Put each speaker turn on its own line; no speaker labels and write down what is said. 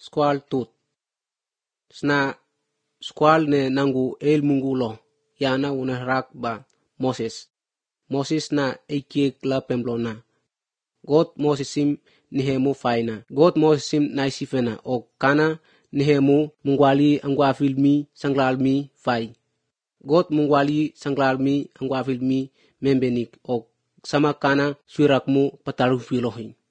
squal tut. Sna squal ne nangu el mungu lo, yana unarak ba Moses. Moses na ikiek la pemblona. God Mosesim nihemu faina. God Mosesim naisifena o kana nihemu mungwali angwafilmi sanglalmi fai. God mungwali sanglalmi angwafilmi membenik o sama kana suirakmu patalu filohin.